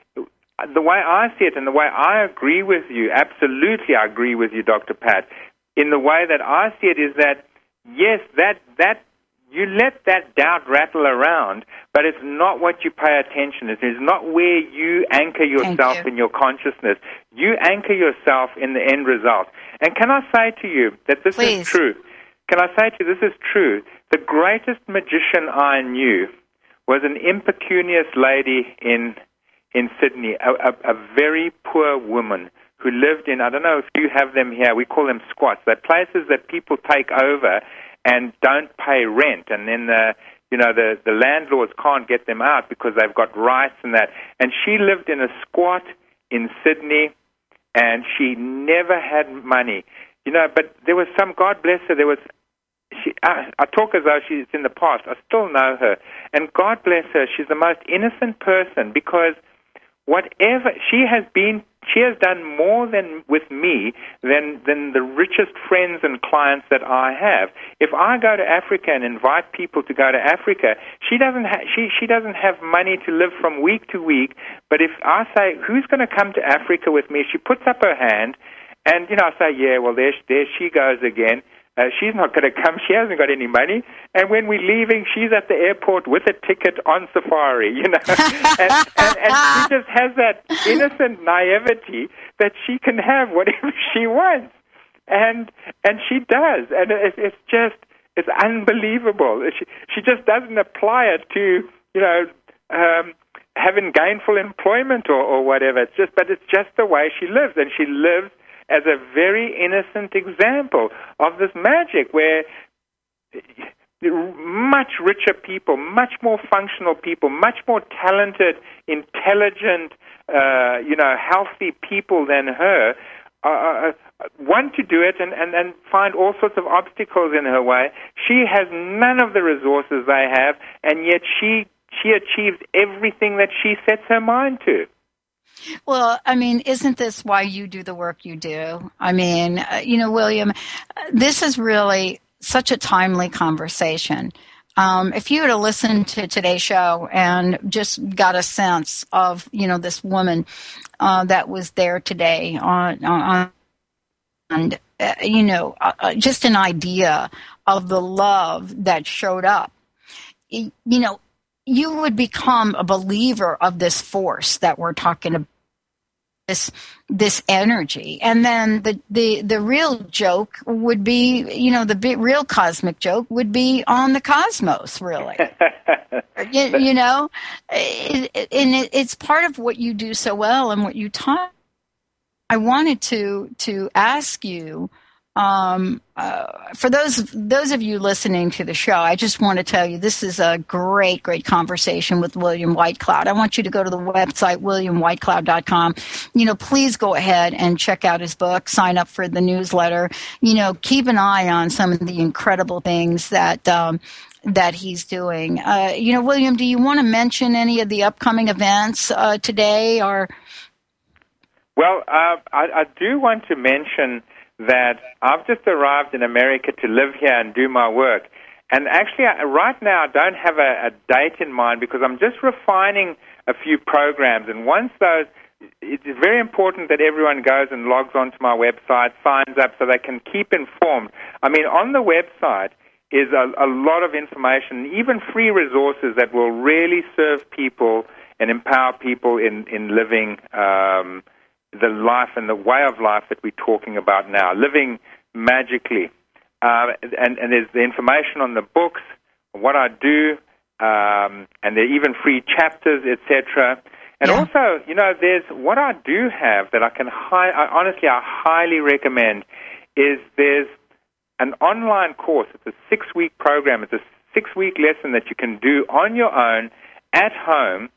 the way I see it and the way I agree with you, absolutely I agree with you, Doctor Pat, in the way that I see it is that, yes, that that you let that doubt rattle around, but it's not what you pay attention to. It is not where you anchor yourself you. in your consciousness. You anchor yourself in the end result. And can I say to you that this Please. is true? Can I say to you this is true? The greatest magician I knew was an impecunious lady in in Sydney, a, a, a very poor woman who lived in, I don't know if you have them here, we call them squats. They're places that people take over and don't pay rent, and then the you know the, the landlords can't get them out because they've got rights and that. And she lived in a squat in Sydney, and she never had money, you know. But there was some, God bless her, there was. She, I, I talk as though she's in the past. I still know her, and God bless her. She's the most innocent person, because whatever she has been, she has done more than with me than than the richest friends and clients that I have. If I go to Africa and invite people to go to Africa, she doesn't ha- she she doesn't have money to live from week to week. But if I say, who's going to come to Africa with me, she puts up her hand, and you know I say, yeah, well there there she goes again. Uh, she's not going to come. She hasn't got any money. And when we're leaving, she's at the airport with a ticket on safari, you know. and, and, and she just has that innocent naivety that she can have whatever she wants. And and she does. And it, it's just, it's unbelievable. She, she just doesn't apply it to, you know, um, having gainful employment or, or whatever. It's just, but it's just the way she lives. And she lives as a very innocent example of this magic where much richer people, much more functional people, much more talented, intelligent, uh, you know, healthy people than her uh, want to do it and, and, and find all sorts of obstacles in her way. She has none of the resources they have, and yet she she achieves everything that she sets her mind to. Well, I mean, isn't this why you do the work you do? I mean, uh, you know, William, this is really such a timely conversation. Um, if you were to listen to today's show and just got a sense of, you know, this woman uh, that was there today on, on and, uh, you know, uh, just an idea of the love that showed up, you know, you would become a believer of this force that we're talking about, this this energy. And then the, the, the real joke would be, you know, the big, real cosmic joke would be on the cosmos, really. you, you know, it, it, and it, it's part of what you do so well and what you taught. I wanted to to ask you, Um, uh, for those those of you listening to the show, I just want to tell you this is a great, great conversation with William Whitecloud. I want you to go to the website, william whitecloud dot com. You know, please go ahead and check out his book, sign up for the newsletter. You know, keep an eye on some of the incredible things that um, that he's doing. Uh, you know, William, do you want to mention any of the upcoming events uh, today? Or Well, uh, I, I do want to mention that I've just arrived in America to live here and do my work. And actually, I, right now, I don't have a, a date in mind because I'm just refining a few programs. And once those, it's very important that everyone goes and logs onto my website, signs up so they can keep informed. I mean, on the website is a, a lot of information, even free resources that will really serve people and empower people in, in living um, the life and the way of life that we're talking about now, living magically. Uh, and, and there's the information on the books, what I do, um, and there are even free chapters, et cetera. And yeah. also, you know, there's what I do have that I can high, I, honestly, I highly recommend is there's an online course. It's a six-week program. It's a six-week lesson that you can do on your own at home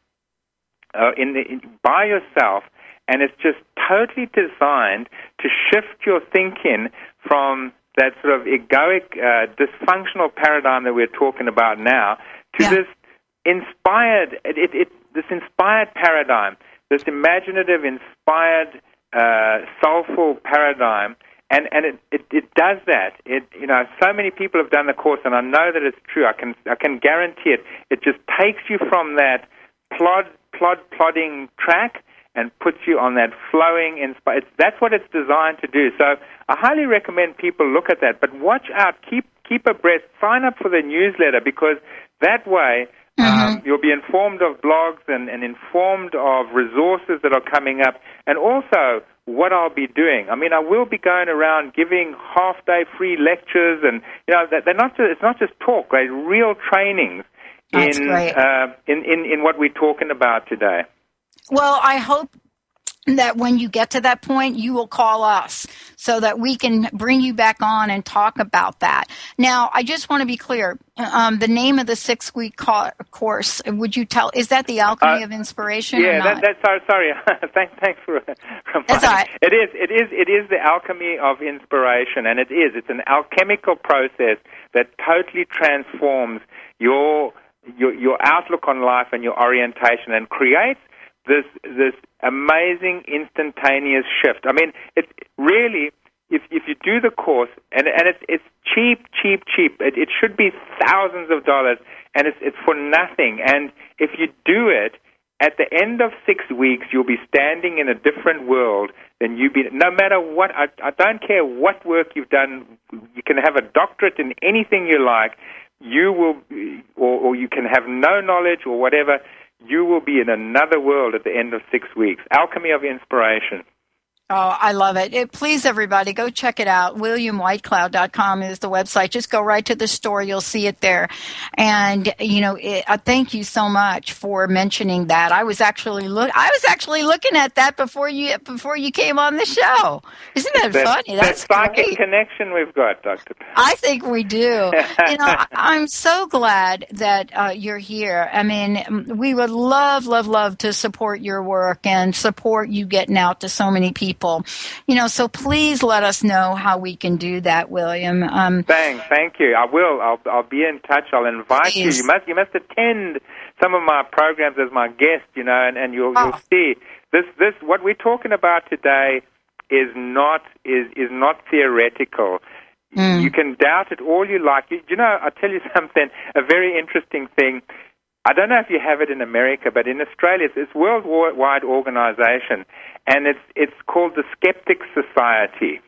uh, in, the, in by yourself, and it's just totally designed to shift your thinking from that sort of egoic, uh, dysfunctional paradigm that we're talking about now to yeah. this inspired, it, it, it, this inspired paradigm, this imaginative, inspired, uh, soulful paradigm. And and it, it, it does that. It you know so many people have done the course, and I know that it's true. I can I can guarantee it. It just takes you from that plod plod plodding track and puts you on that flowing inspired. That's what it's designed to do. So I highly recommend people look at that. But watch out. Keep keep abreast. Sign up for the newsletter because that way mm-hmm. um, you'll be informed of blogs and, and informed of resources that are coming up, and also what I'll be doing. I mean, I will be going around giving half-day free lectures, and you know, they're not just, it's not just talk, right? Real trainings in, uh, in in in what we're talking about today. Well, I hope that when you get to that point, you will call us so that we can bring you back on and talk about that. Now, I just want to be clear. Um, the name of the six-week co- course, would you tell, is that the Alchemy uh, of Inspiration yeah, or not? Yeah, that, that's, sorry, thanks, thanks for reminding. That's all right. It is, it is, it is the Alchemy of Inspiration, and it is. It's an alchemical process that totally transforms your, your, your outlook on life and your orientation and creates this this amazing instantaneous shift. I mean, it really, if if you do the course, and and it's it's cheap, cheap, cheap. It, it should be thousands of dollars, and it's it's for nothing. And if you do it, at the end of six weeks, you'll be standing in a different world than you've been. No matter what, I, I don't care what work you've done. You can have a doctorate in anything you like. You will, or, or you can have no knowledge or whatever. You will be in another world at the end of six weeks. Alchemy of Inspiration. Oh, I love it. it. Please, everybody, go check it out. william white cloud dot com is the website. Just go right to the store. You'll see it there. And, you know, it, uh, thank you so much for mentioning that. I was actually look. I was actually looking at that before you before you came on the show. Isn't that, that funny? That's that psychic great. Connection we've got, Doctor Pat. I think we do. You know, I, I'm so glad that uh, you're here. I mean, we would love, love, love to support your work and support you getting out to so many people. You know, so please let us know how we can do that, William. Um, thanks, thank you. I will. I'll, I'll be in touch. I'll invite please. you. You must, you must attend some of my programs as my guest. You know, and, and you'll, oh. you'll see this. This what we're talking about today is not is is not theoretical. Mm. You can doubt it all you like. You, you know, I'll tell you something. A very interesting thing. I don't know if you have it in America, but in Australia, it's, it's a worldwide organization, and it's it's called the Skeptics Society.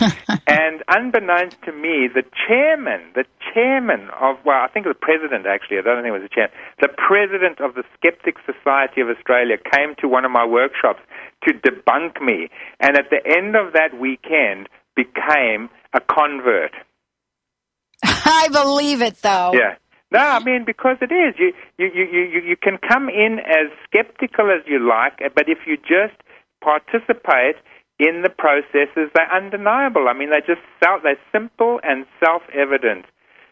And unbeknownst to me, the chairman, the chairman of, well, I think the president, actually, I don't think it was the chairman, the president of the Skeptics Society of Australia came to one of my workshops to debunk me, and at the end of that weekend became a convert. I believe it, though. Yeah. No, I mean, because it is. You, you, you, you, you can come in as skeptical as you like, but if you just participate in the processes, they're undeniable. I mean, they're just self, they're simple and self-evident.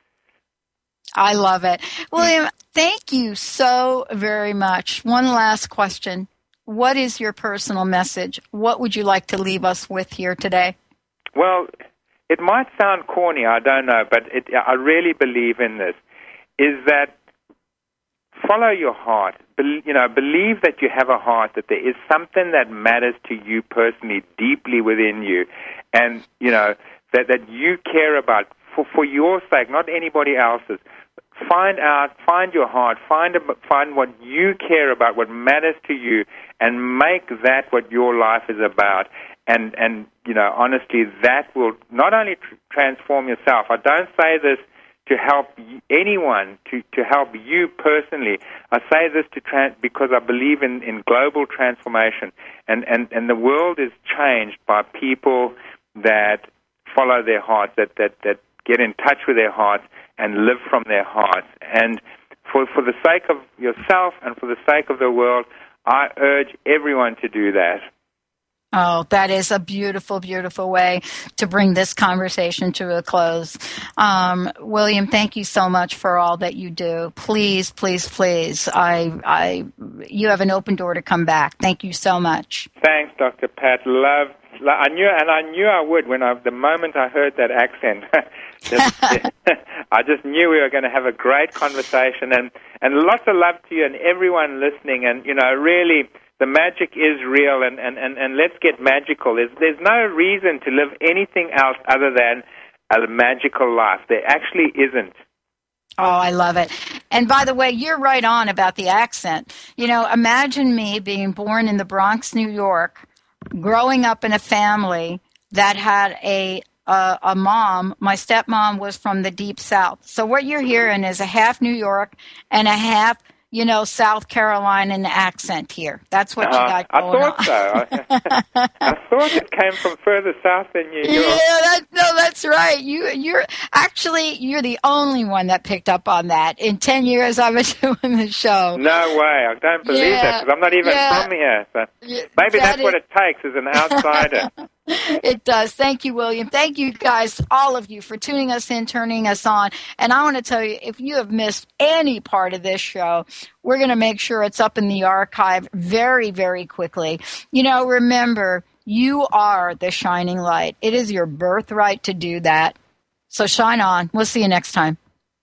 I love it. William, thank you so very much. One last question. What is your personal message? What would you like to leave us with here today? Well, it might sound corny, I don't know, but it, I really believe in this. Is that follow your heart. Be, you know, believe that you have a heart, that there is something that matters to you personally, deeply within you, and you know that that you care about. for, for your sake, not anybody else's. Find out, find your heart, find, find what you care about, what matters to you, and make that what your life is about. And, and you know, honestly, that will not only tr- transform yourself. I don't say this to help anyone, to, to help you personally. I say this to trans- because I believe in, in global transformation. And, and, and the world is changed by people that follow their hearts, that, that, that get in touch with their hearts and live from their hearts. And for, for the sake of yourself and for the sake of the world, I urge everyone to do that. Oh, that is a beautiful, beautiful way to bring this conversation to a close. Um, William, thank you so much for all that you do. Please, please, please, I, I, you have an open door to come back. Thank you so much. Thanks, Doctor Pat. Love, love I knew, and I knew I would when I, the moment I heard that accent. just, I just knew we were going to have a great conversation, and, and lots of love to you and everyone listening. And you know, really, the magic is real, and, and, and, and let's get magical. There's, there's no reason to live anything else other than a magical life. There actually isn't. Oh, I love it. And by the way, you're right on about the accent. You know, imagine me being born in the Bronx, New York, growing up in a family that had a uh, a mom. My stepmom was from the Deep South. So what you're hearing is a half New York and a half, you know, South Carolinian accent here. That's what uh, you got going on. I thought on. so. I thought it came from further south than New York. Yeah, that, no, that's right. You, you're actually you're the only one that picked up on that. In ten years, I've been doing the show. No way! I don't believe yeah, that because I'm not even yeah. from here. So yeah, maybe that that's is, what it takes as an outsider. It does. Thank you, William. Thank you, guys, all of you, for tuning us in, turning us on. And I want to tell you, if you have missed any part of this show, we're going to make sure it's up in the archive very, very quickly. You know, remember, you are the shining light. It is your birthright to do that. So shine on. We'll see you next time.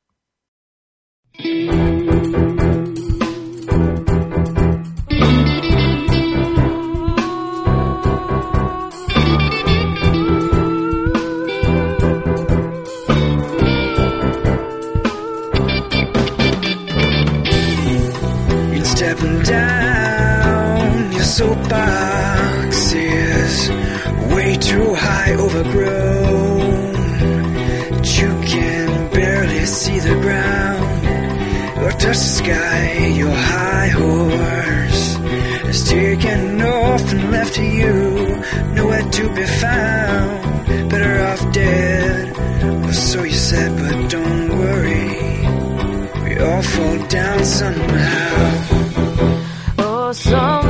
Stepping down your soapbox is way too high, overgrown. You can barely see the ground or touch the sky. Your high horse has taken off and left you nowhere to be found. Better off dead, or so you said, but don't worry, we all fall down somehow. Oh, some